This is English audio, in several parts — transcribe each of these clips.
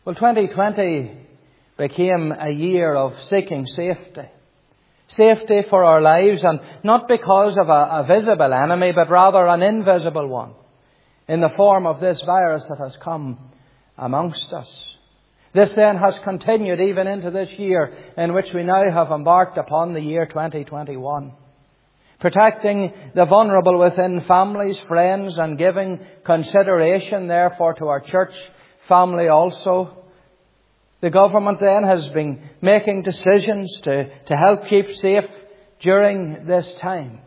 Well, 2020 became a year of seeking safety. Safety for our lives, and not because of a visible enemy, but rather an invisible one, in the form of this virus that has come amongst us. This then has continued even into this year in which we now have embarked upon, the year 2021. Protecting the vulnerable within families, friends, and giving consideration therefore to our church family also. The government then has been making decisions to help keep safe during this time.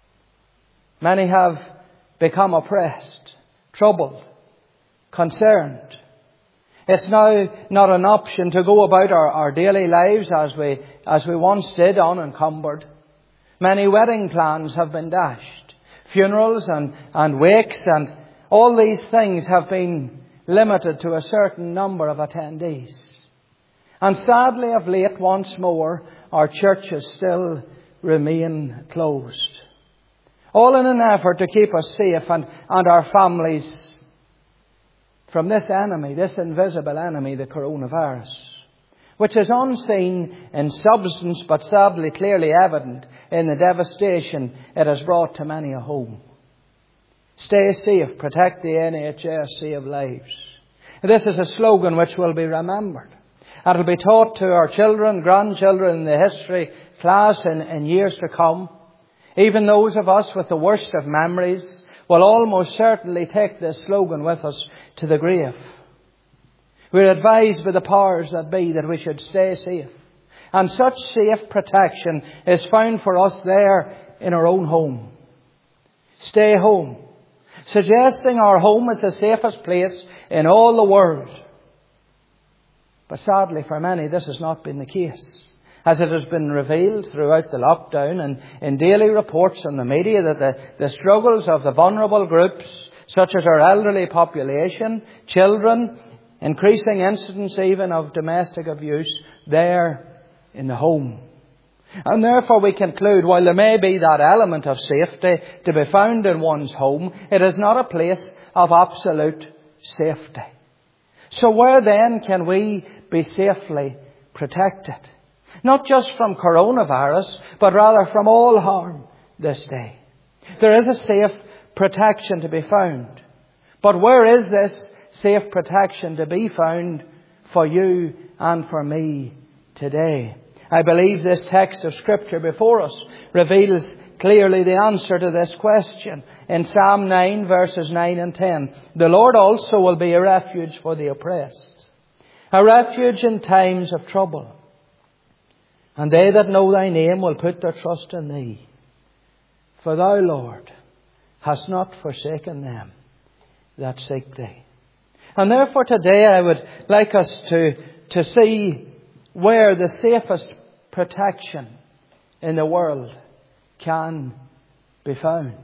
Many have become oppressed, troubled, concerned. It's now not an option to go about our daily lives as we once did, unencumbered. Many wedding plans have been dashed. Funerals and wakes and all these things have been limited to a certain number of attendees. And sadly, of late, once more, our churches still remain closed. All in an effort to keep us safe and our families from this enemy, this invisible enemy, the coronavirus, which is unseen in substance but sadly clearly evident in the devastation it has brought to many a home. Stay safe, protect the NHS, save lives. This is a slogan which will be remembered. And it will be taught to our children, grandchildren in the history class in years to come. Even those of us with the worst of memories will almost certainly take this slogan with us to the grave. We're advised by the powers that be that we should stay safe. And such safe protection is found for us there in our own home. Stay home. Suggesting our home is the safest place in all the world. But sadly for many this has not been the case. As it has been revealed throughout the lockdown and in daily reports in the media that the struggles of the vulnerable groups, such as our elderly population, children, increasing incidents even of domestic abuse, there in the home. And therefore we conclude, while there may be that element of safety to be found in one's home, it is not a place of absolute safety. So where then can we be safely protected? Not just from coronavirus, but rather from all harm this day. There is a safe protection to be found. But where is this safe protection to be found for you and for me today? I believe this text of Scripture before us reveals clearly the answer to this question. In Psalm 9, verses 9 and 10, the Lord also will be a refuge for the oppressed, a refuge in times of trouble. And they that know thy name will put their trust in thee. For thou, Lord, hast not forsaken them that seek thee. And therefore today I would like us to see where the safest protection in the world can be found.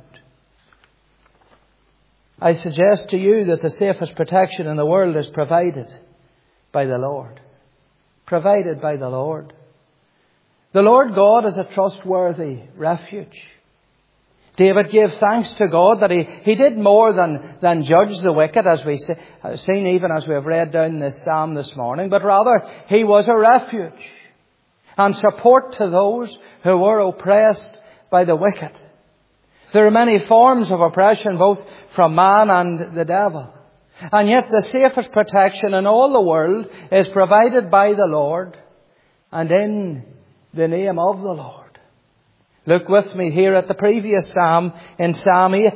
I suggest to you that the safest protection in the world is provided by the Lord. Provided by the Lord. The Lord God is a trustworthy refuge. David gave thanks to God that he did more than judge the wicked, as we have seen even as we have read down this psalm this morning, but rather he was a refuge and support to those who were oppressed by the wicked. There are many forms of oppression, both from man and the devil. And yet the safest protection in all the world is provided by the Lord and in the name of the Lord. Look with me here at the previous psalm in Psalm 8.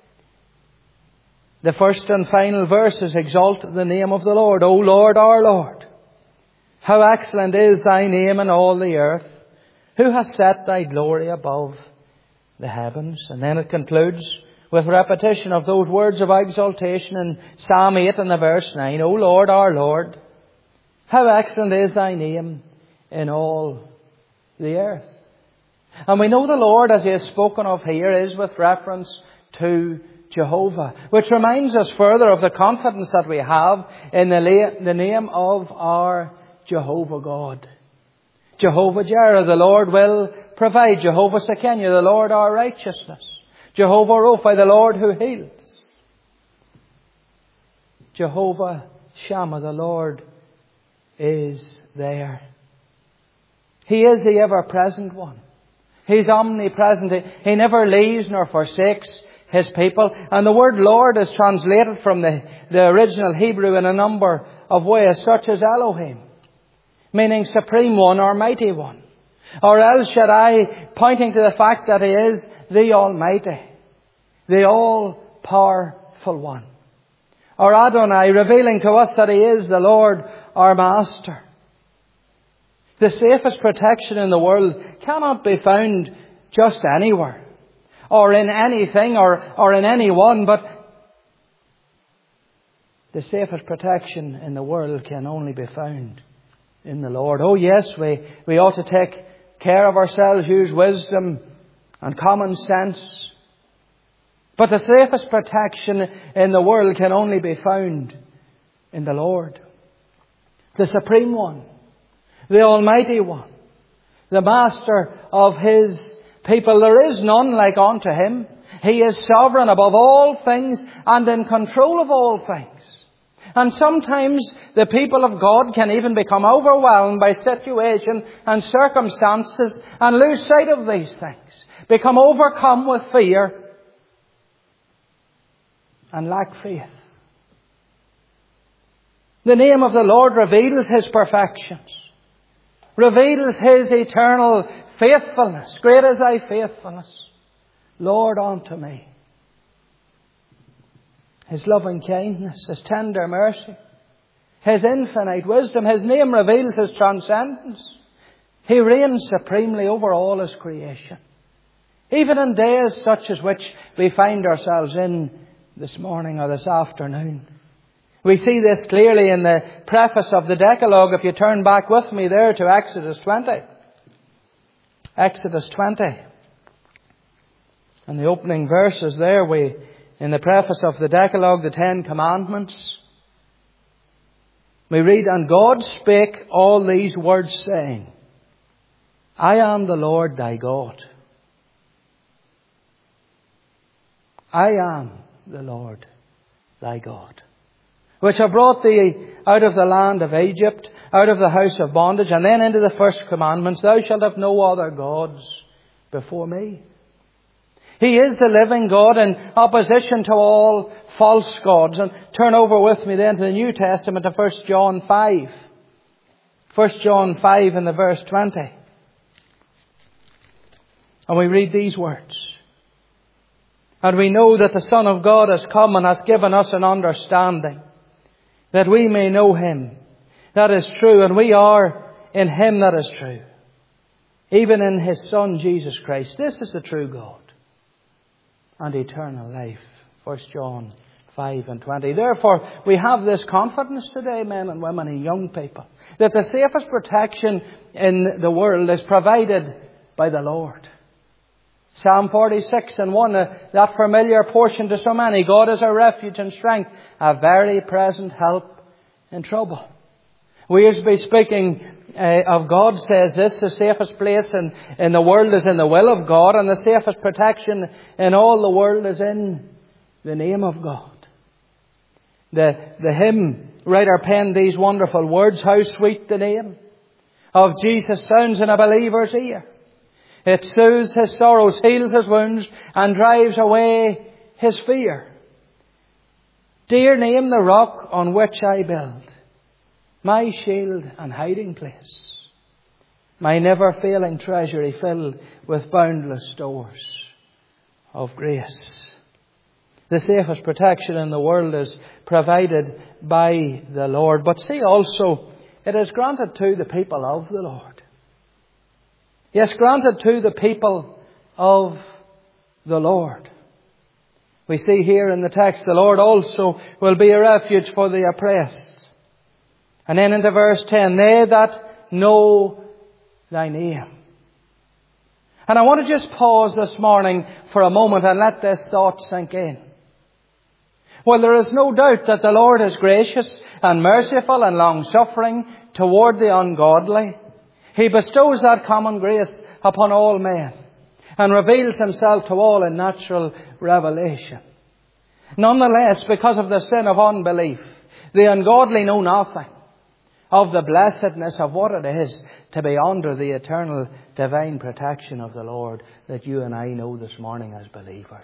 The first and final verses exalt the name of the Lord. O Lord, our Lord, how excellent is thy name in all the earth. Who has set thy glory above the heavens? And then it concludes with repetition of those words of exaltation in Psalm 8 and the verse 9. O Lord, our Lord, how excellent is thy name in all the earth. And we know the Lord, as he is spoken of here, is with reference to Jehovah, which reminds us further of the confidence that we have in the name of our Jehovah God. Jehovah Jireh, the Lord will provide. Jehovah Sekenu, the Lord our righteousness. Jehovah Rophi, the Lord who heals. Jehovah Shammah, the Lord is there. He is the ever-present one. He's omnipresent. He never leaves nor forsakes His people. And the word Lord is translated from the original Hebrew in a number of ways, such as Elohim, meaning Supreme One or Mighty One. Or El Shaddai, pointing to the fact that He is the Almighty, the all-powerful One. Or Adonai, revealing to us that He is the Lord, our Master. The safest protection in the world cannot be found just anywhere, or in anything, or in anyone, but the safest protection in the world can only be found in the Lord. Oh yes, we ought to take care of ourselves, use wisdom and common sense. But the safest protection in the world can only be found in the Lord, the Supreme One, the Almighty One, the Master of His people. There is none like unto Him. He is sovereign above all things and in control of all things. And sometimes the people of God can even become overwhelmed by situation and circumstances and lose sight of these things, become overcome with fear and lack faith. The name of the Lord reveals His perfections, reveals His eternal faithfulness. Great is Thy faithfulness, Lord, unto me. His loving kindness, His tender mercy, His infinite wisdom. His name reveals His transcendence. He reigns supremely over all His creation. Even in days such as which we find ourselves in this morning or this afternoon. We see this clearly in the preface of the Decalogue. If you turn back with me there to Exodus 20. Exodus 20. And the opening verses there, in the preface of the Decalogue, the 10 Commandments, we read, "And God spake all these words, saying, I am the Lord thy God. I am the Lord thy God, which have brought thee out of the land of Egypt, out of the house of bondage." And then into the first commandments, "Thou shalt have no other gods before me." He is the living God in opposition to all false gods. And turn over with me then to the New Testament to 1 John 5. 1 John 5 in the verse 20. And we read these words. "And we know that the Son of God has come and hath given us an understanding, that we may know Him that is true, and we are in Him that is true, even in His Son Jesus Christ." This is the true God and eternal life. 1 John 5 and 20. Therefore, we have this confidence today, men and women and young people, that the safest protection in the world is provided by the Lord. Psalm 46 and 1, that familiar portion to so many. "God is our refuge and strength, a very present help in trouble." Wiersbe, speaking of God, says this: the safest place in the world is in the will of God, and the safest protection in all the world is in the name of God. The hymn writer penned these wonderful words: "How sweet the name of Jesus sounds in a believer's ear. It soothes his sorrows, heals his wounds, and drives away his fear. Dear name, the rock on which I build, my shield and hiding place, my never-failing treasury filled with boundless stores of grace." The safest protection in the world is provided by the Lord. But see also, it is granted to the people of the Lord. Yes, granted to the people of the Lord. We see here in the text, "The Lord also will be a refuge for the oppressed." And then into verse 10, "They that know thy name." And I want to just pause this morning for a moment and let this thought sink in. Well, there is no doubt that the Lord is gracious and merciful and long-suffering toward the ungodly. He bestows that common grace upon all men and reveals Himself to all in natural revelation. Nonetheless, because of the sin of unbelief, the ungodly know nothing of the blessedness of what it is to be under the eternal divine protection of the Lord that you and I know this morning as believers.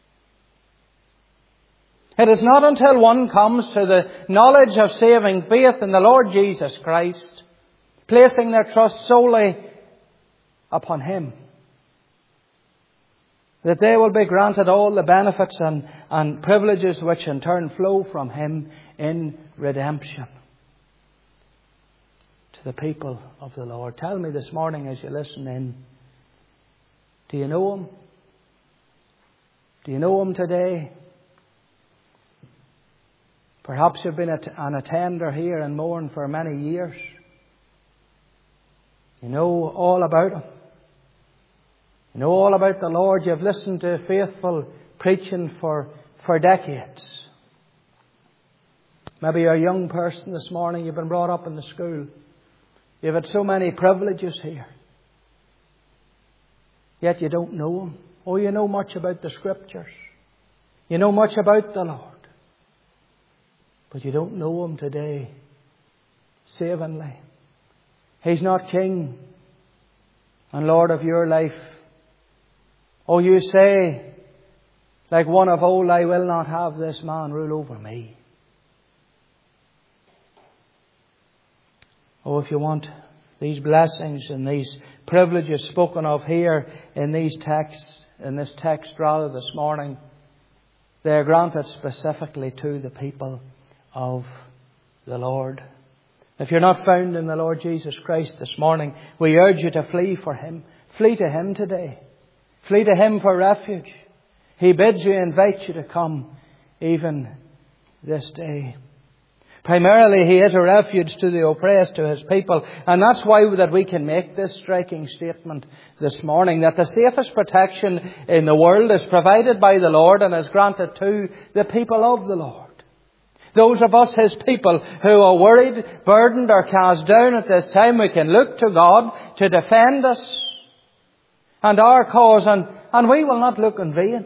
It is not until one comes to the knowledge of saving faith in the Lord Jesus Christ, placing their trust solely upon Him, that they will be granted all the benefits and privileges which in turn flow from Him in redemption to the people of the Lord. Tell me this morning as you listen in, do you know Him? Do you know Him today? Perhaps you've been an attender here in Mourne for many years. You know all about Him. You know all about the Lord. You've listened to faithful preaching for decades. Maybe you're a young person this morning. You've been brought up in the school. You've had so many privileges here. Yet you don't know Him. Oh, you know much about the Scriptures. You know much about the Lord. But you don't know Him today savingly. He's not King and Lord of your life. Oh, you say, like one of old, I will not have this man rule over me. Oh, if you want these blessings and these privileges spoken of here in these texts, in this text rather this morning, they are granted specifically to the people of the Lord. If you're not found in the Lord Jesus Christ this morning, we urge you to flee for Him. Flee to Him today. Flee to Him for refuge. He bids you, invites you to come even this day. Primarily, He is a refuge to the oppressed, to His people. And that's why that we can make this striking statement this morning, that the safest protection in the world is provided by the Lord and is granted to the people of the Lord. Those of us, His people, who are worried, burdened or cast down at this time, we can look to God to defend us and our cause, and we will not look in vain.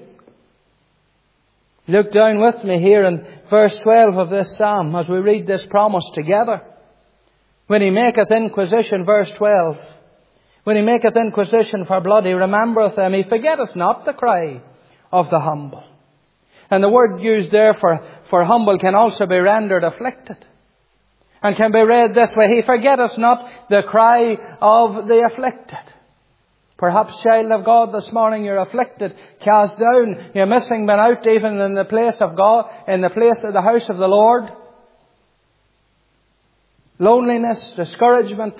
Look down with me here in verse 12 of this psalm as we read this promise together. When He maketh inquisition, verse 12, when He maketh inquisition for blood, He remembereth them. He forgetteth not the cry of the humble. And the word used there for humble can also be rendered afflicted. And can be read this way: He forgetteth not the cry of the afflicted. Perhaps, child of God, this morning you're afflicted, cast down, you're missing, been out even in the place of God, in the place of the house of the Lord. Loneliness, discouragement.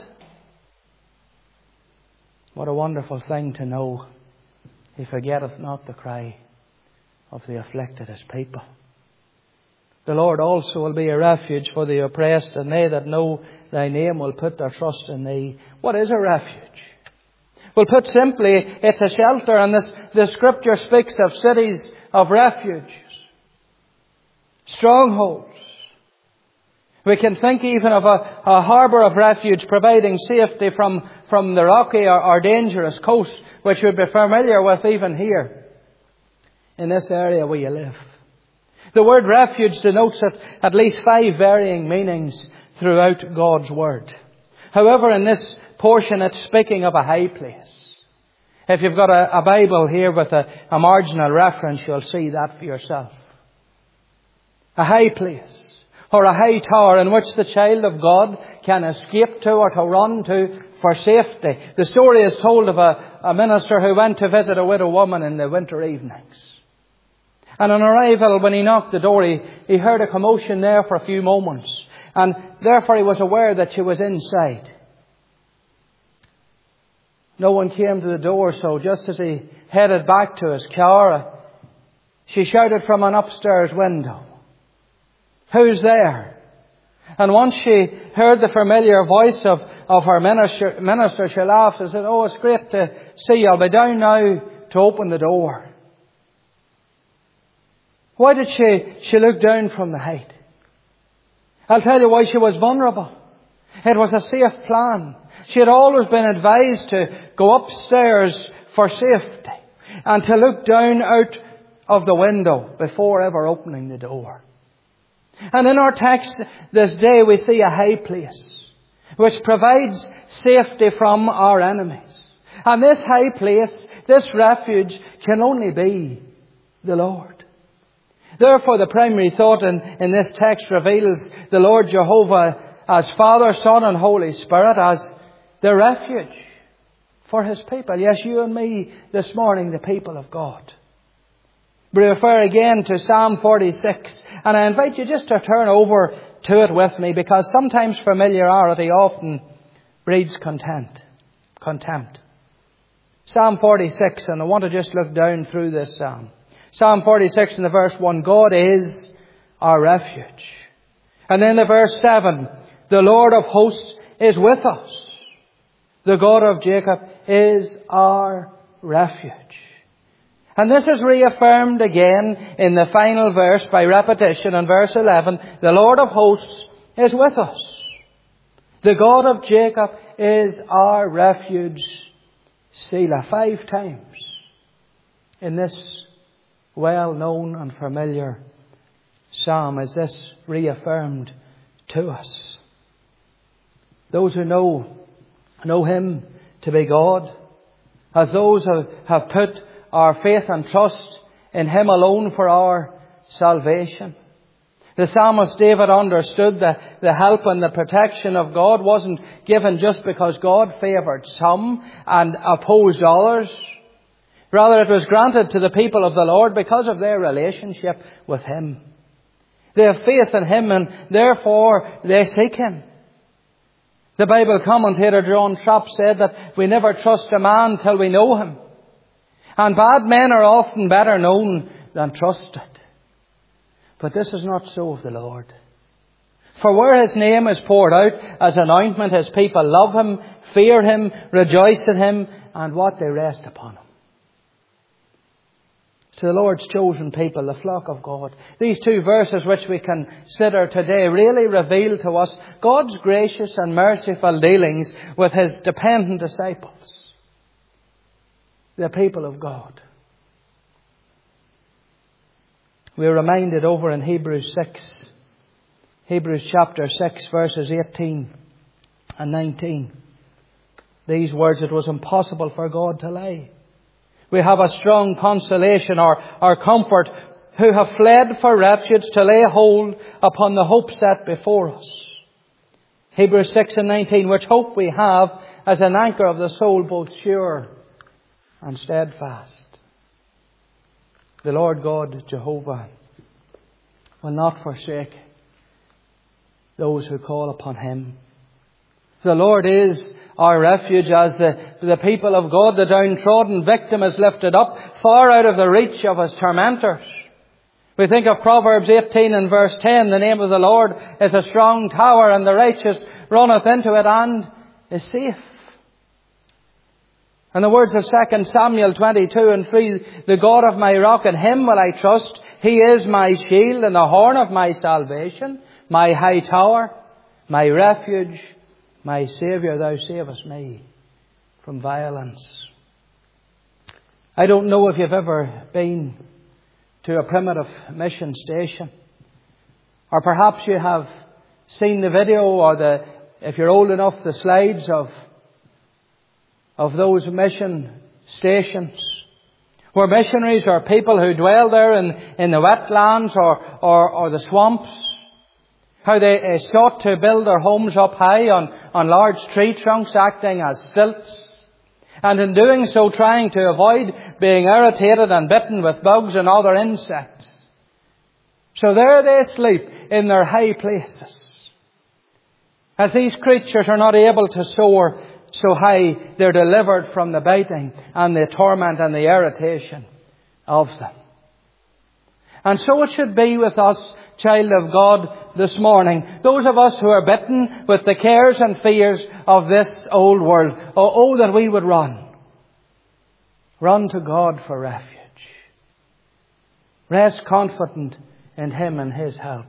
What a wonderful thing to know. He forgetteth not the cry of the afflicted, His people. The Lord also will be a refuge for the oppressed, and they that know Thy name will put their trust in Thee. What is a refuge? Well, put simply, it's a shelter, and the Scripture speaks of cities of refuge, strongholds. We can think even of a harbour of refuge providing safety from the rocky or dangerous coast, which we'd be familiar with even here in this area where you live. The word refuge denotes at least 5 varying meanings throughout God's Word. However, in this portion it's speaking of a high place. If you've got a Bible here with a marginal reference, you'll see that for yourself. A high place, or a high tower in which the child of God can escape to or to run to for safety. The story is told of a minister who went to visit a widow woman in the winter evenings. And on arrival, when he knocked the door, he heard a commotion there for a few moments. And therefore he was aware that she was inside. No one came to the door, so just as he headed back to his car, she shouted from an upstairs window, "Who's there?" And once she heard the familiar voice of her minister, she laughed and said, "Oh, it's great to see you. I'll be down now to open the door." Why did she look down from the height? I'll tell you why. She was vulnerable. It was a safe plan. She had always been advised to go upstairs for safety and to look down out of the window before ever opening the door. And in our text this day we see a high place. which provides safety from our enemies. And this high place, this refuge, can only be the Lord. Therefore, the primary thought in this text reveals the Lord Jehovah as Father, Son and Holy Spirit as the refuge for His people. Yes, you and me this morning, the people of God. We refer again to Psalm 46, and I invite you just to turn over to it with me, because sometimes familiarity often breeds contempt. Psalm 46, and I want to just look down through this psalm. Psalm 46 in the verse 1, God is our refuge. And then the verse 7, the Lord of hosts is with us. The God of Jacob is our refuge. And this is reaffirmed again in the final verse by repetition in verse 11. The Lord of hosts is with us. The God of Jacob is our refuge. Selah. 5 times in this well-known and familiar psalm is this reaffirmed to us. Those who know Him to be God, as those who have put our faith and trust in Him alone for our salvation. The psalmist David understood that the help and the protection of God wasn't given just because God favoured some and opposed others. Rather, it was granted to the people of the Lord because of their relationship with Him. They have faith in Him, and therefore they seek Him. The Bible commentator John Trapp said that we never trust a man till we know him. And bad men are often better known than trusted. But this is not so of the Lord. For where His name is poured out as an ointment, His people love Him, fear Him, rejoice in Him, and what they rest upon Him. To the Lord's chosen people, the flock of God. These 2 verses which we consider today really reveal to us God's gracious and merciful dealings with His dependent disciples, the people of God. We're reminded over in Hebrews chapter 6, verses 18 and 19. These words, it was impossible for God to lie. We have a strong consolation or comfort who have fled for refuge to lay hold upon the hope set before us. Hebrews 6 and 19, which hope we have as an anchor of the soul, both sure and steadfast. The Lord God, Jehovah, will not forsake those who call upon Him. The Lord is our refuge as the people of God, the downtrodden victim, is lifted up far out of the reach of his tormentors. We think of Proverbs 18 and verse 10, the name of the Lord is a strong tower, and the righteous runneth into it and is safe. And the words of 2 Samuel 22 and 3, the God of my rock, in Him will I trust. He is my shield and the horn of my salvation, my high tower, my refuge, my Saviour, Thou savest me from violence. I don't know if you've ever been to a primitive mission station, or perhaps you have seen the video or if you're old enough, the slides of those mission stations, where missionaries or people who dwell there in the wetlands or the swamps, how they sought to build their homes up high on large tree trunks acting as stilts, and in doing so trying to avoid being irritated and bitten with bugs and other insects. So there they sleep in their high places. As these creatures are not able to soar so high, they're delivered from the biting and the torment and the irritation of them. And so it should be with us, child of God, this morning. Those of us who are bitten with the cares and fears of this old world. Oh, that we would run. Run to God for refuge. Rest confident in Him and His help.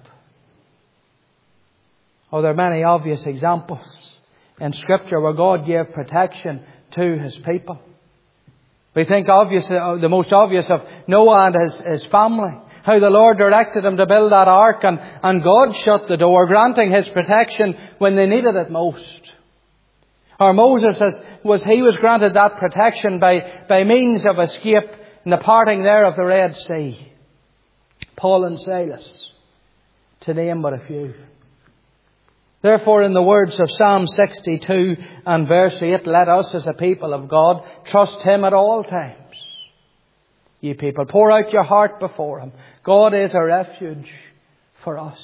Oh, there are many obvious examples in Scripture where God gave protection to His people. We think the most obvious of Noah and his family, how the Lord directed him to build that ark, and God shut the door, granting His protection when they needed it most. Or Moses, he was granted that protection by means of escape in the parting there of the Red Sea. Paul and Silas, to name but a few. Therefore, in the words of Psalm 62 and verse 8, let us as a people of God trust Him at all times. Ye people, pour out your heart before Him. God is a refuge for us.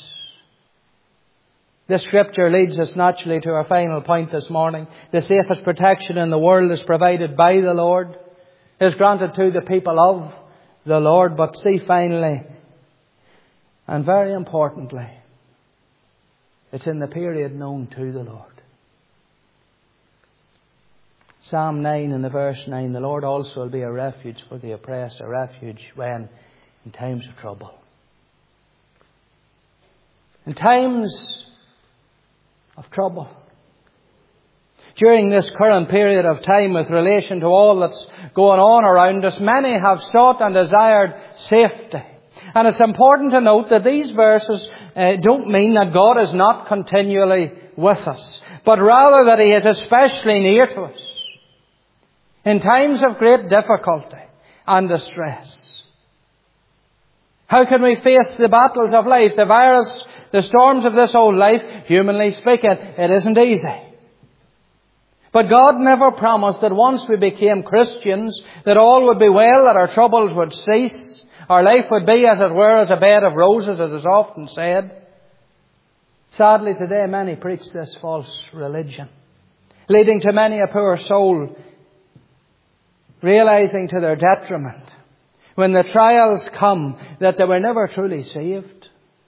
This scripture leads us naturally to our final point this morning. The safest protection in the world is provided by the Lord, is granted to the people of the Lord. But see, finally, and very importantly, it's in the period known to the Lord. Psalm 9 and the verse 9, the Lord also will be a refuge for the oppressed, a refuge when in times of trouble. In times of trouble. During this current period of time with relation to all that's going on around us, many have sought and desired safety. And it's important to note that these verses don't mean that God is not continually with us, but rather that He is especially near to us in times of great difficulty and distress. How can we face the battles of life, the virus, the storms of this old life? Humanly speaking, it isn't easy. But God never promised that once we became Christians, that all would be well, that our troubles would cease. Our life would be, as it were, as a bed of roses, as is often said. Sadly, today many preach this false religion, leading to many a poor soul realizing to their detriment, when the trials come, that they were never truly saved.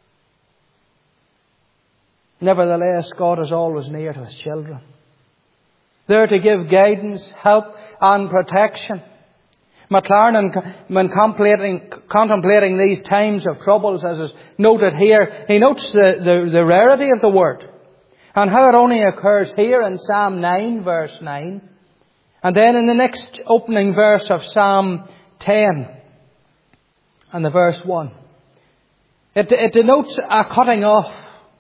Nevertheless, God is always near to His children, there to give guidance, help and protection. McLaren, when contemplating these times of troubles, as is noted here, he notes the rarity of the word and how it only occurs here in Psalm 9 verse 9, and then in the next opening verse of Psalm 10 and the verse 1. It denotes a cutting off.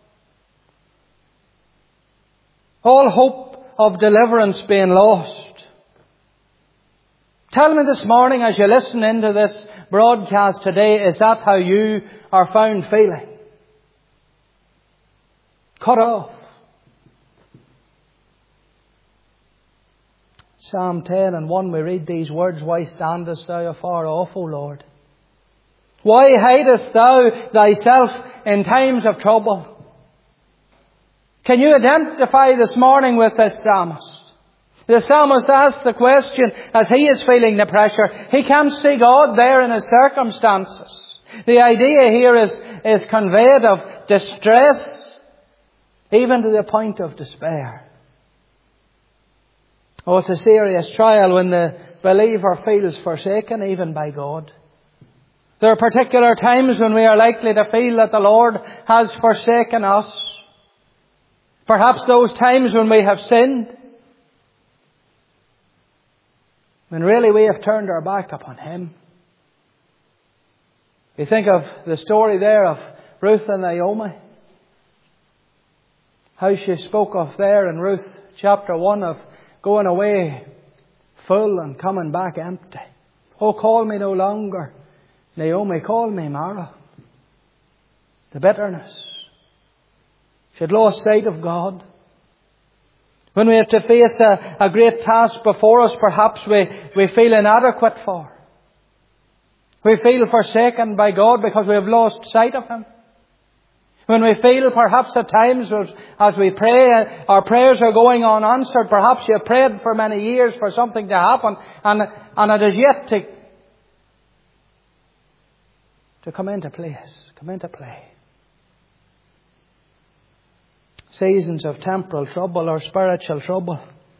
All hope of deliverance being lost. Tell me this morning as you listen into this broadcast today, is that how you are found feeling? Cut off. Psalm 10 and 1, we read these words, why standest thou afar off, O Lord? Why hidest thou thyself in times of trouble? Can you identify this morning with this psalmist? The psalmist asks the question as he is feeling the pressure. He can't see God there in his circumstances. The idea here is conveyed of distress, even to the point of despair. Oh, it's a serious trial when the believer feels forsaken even by God. There are particular times when we are likely to feel that the Lord has forsaken us. Perhaps those times when we have sinned, when really we have turned our back upon Him. You think of the story there of Ruth and Naomi. How she spoke of there in Ruth chapter 1 of going away full and coming back empty. Oh, call me no longer Naomi, call me Mara. The bitterness. She had lost sight of God. When we have to face a great task before us, perhaps we feel inadequate for. We feel forsaken by God because we have lost sight of Him. When we feel perhaps at times as we pray, our prayers are going unanswered. Perhaps you have prayed for many years for something to happen and it is yet to come into place, come into play. Seasons of temporal trouble or spiritual trouble.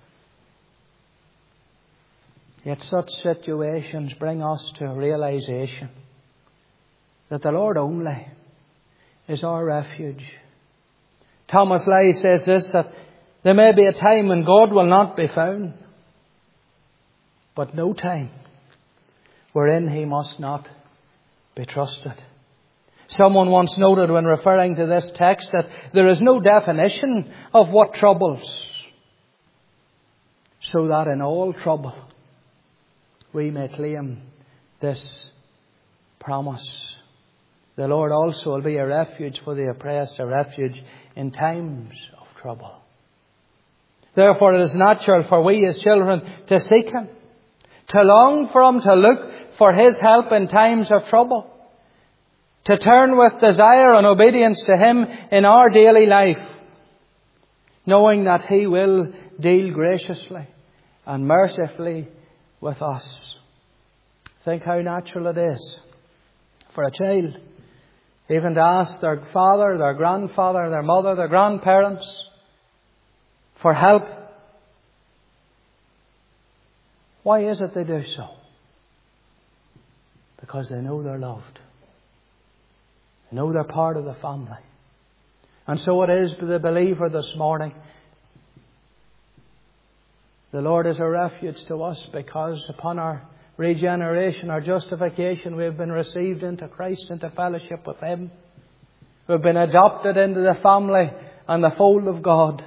Yet such situations bring us to a realization that the Lord only is our refuge. Thomas Lye says this, that there may be a time when God will not be found, but no time wherein He must not be trusted. Someone once noted when referring to this text that there is no definition of what troubles, so that in all trouble we may claim this promise. The Lord also will be a refuge for the oppressed, a refuge in times of trouble. Therefore it is natural for we as children to seek Him, to long for Him, to look for His help in times of trouble, to turn with desire and obedience to Him in our daily life, knowing that He will deal graciously and mercifully with us. Think how natural it is for a child even to ask their father, their grandfather, their mother, their grandparents for help. Why is it they do so? Because they know they're loved. They know they're part of the family. And so it is with the believer this morning. The Lord is a refuge to us because upon our regeneration, our justification, we have been received into Christ, into fellowship with Him. We've been adopted into the family and the fold of God.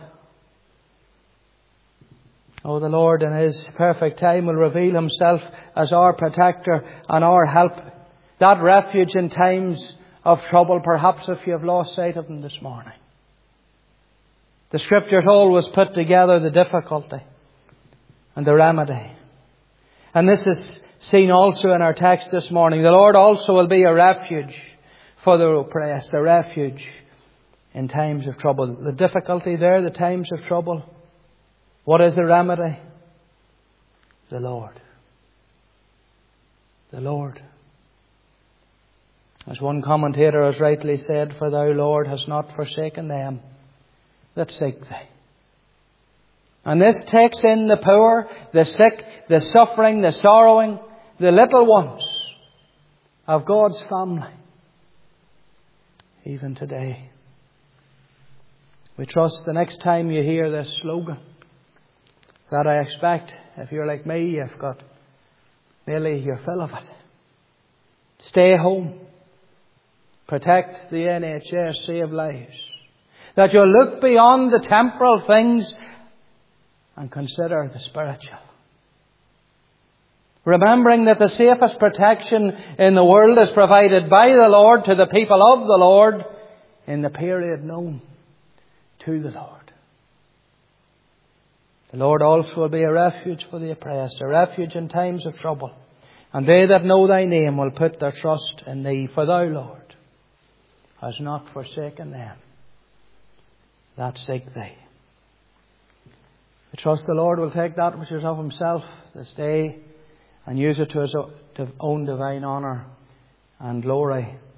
Oh, the Lord in His perfect time will reveal Himself as our protector and our help. That refuge in times of trouble, perhaps if you have lost sight of Him this morning. The Scriptures always put together the difficulty and the remedy. And this is seen also in our text this morning. The Lord also will be a refuge for the oppressed, a refuge in times of trouble. The difficulty there, the times of trouble. What is the remedy? The Lord. The Lord. As one commentator has rightly said, "For thou, Lord, hast not forsaken them that seek thee." And this takes in the poor, the sick, the suffering, the sorrowing, the little ones of God's family. Even today. We trust the next time you hear this slogan, that I expect, if you're like me, you've got nearly your fill of it. Stay home. Protect the NHS, save lives. That you'll look beyond the temporal things and consider the spiritual. Remembering that the safest protection in the world is provided by the Lord to the people of the Lord in the period known to the Lord. The Lord also will be a refuge for the oppressed, a refuge in times of trouble. And they that know Thy name will put their trust in Thee. For Thou, Lord, hast not forsaken them that seek Thee. I trust the Lord will take that which is of Himself this day and use it to His own divine honour and glory